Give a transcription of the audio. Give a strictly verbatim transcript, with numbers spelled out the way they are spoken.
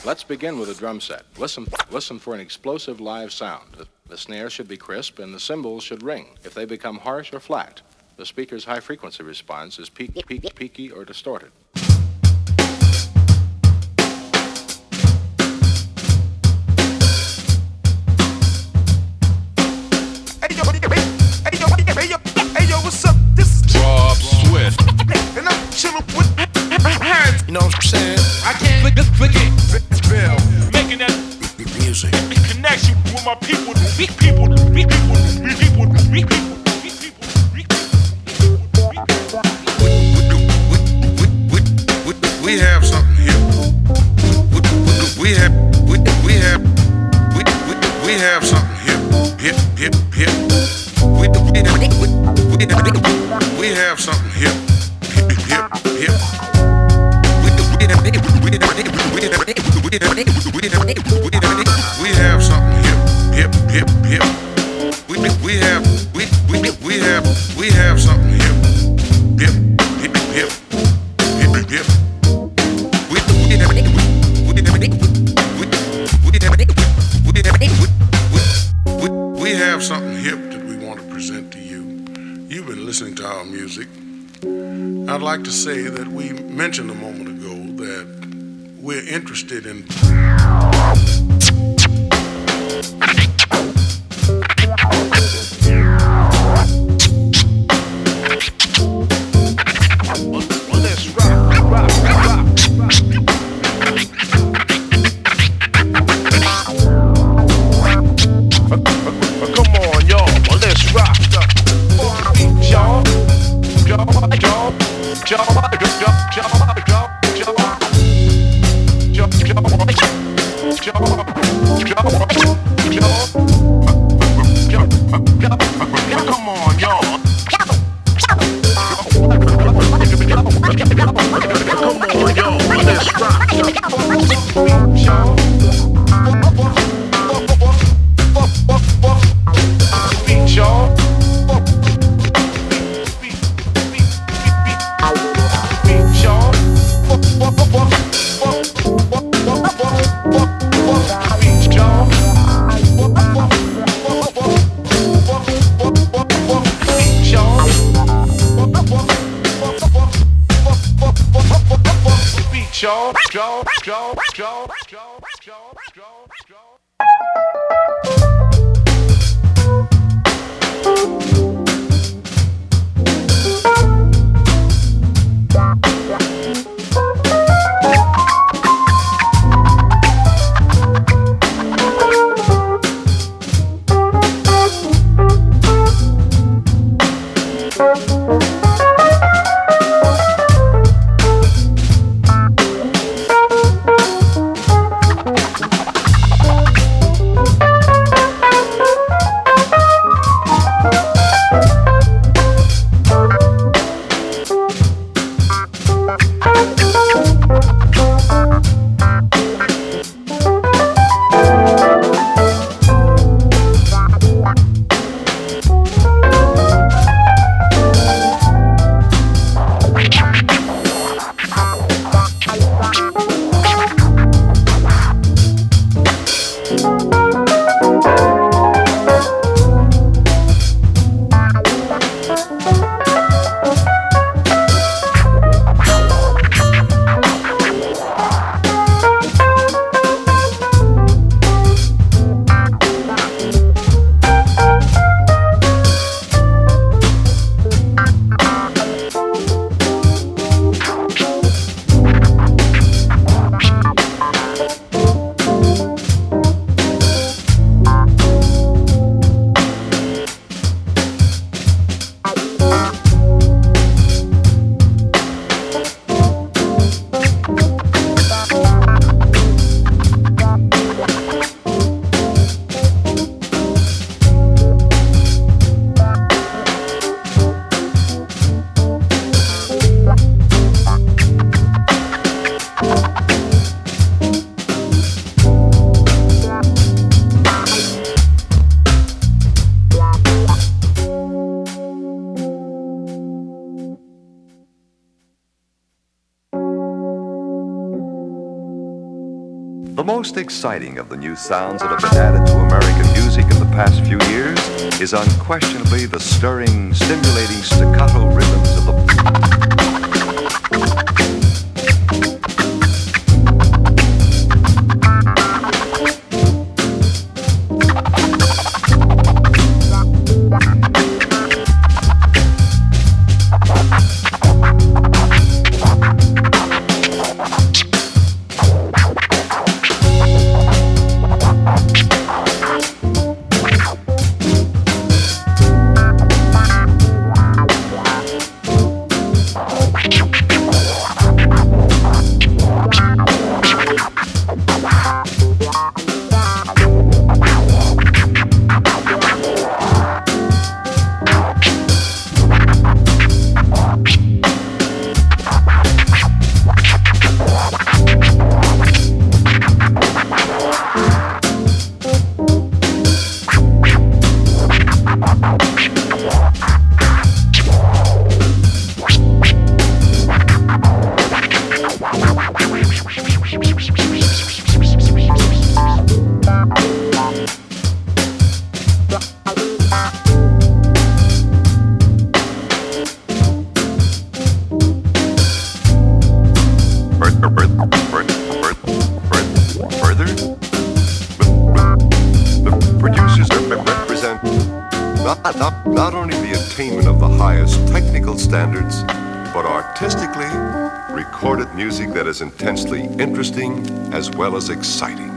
Let's begin with a drum set. Listen, listen for an explosive live sound. The, the snare should be crisp and the cymbals should ring. If they become harsh or flat, the speaker's high frequency response is peak, peak, peaky or distorted. Hey yo, hey yo, hey yo, hey yo, what's up? This is Rob Swift, and I'm chilling with. You know what I'm saying? I can't click, click it. It's Bill. Making that Music. connection with my people, weak people, weak people, weak people, weak people, weak people, weak people. We have something here. We have, we, we have, we, we, we have something here. Hip, hip, hip. We, we, we, we have something here. Hip, hip, hip. We, we, we, we, we have something here. Hip, hip, hip. We, we have, we, we, we have, we have something here. Hip, hip, hip. Hip, hip. We have something hip that we want to present to you. You've been listening to our music. I'd like to say that we mentioned a moment ago that we're interested in The most exciting of the new sounds that have been added to American music in the past few years is unquestionably the stirring, stimulating staccato rhythms of the... Not, not only the attainment of the highest technical standards, but artistically recorded music that is intensely interesting as well as exciting.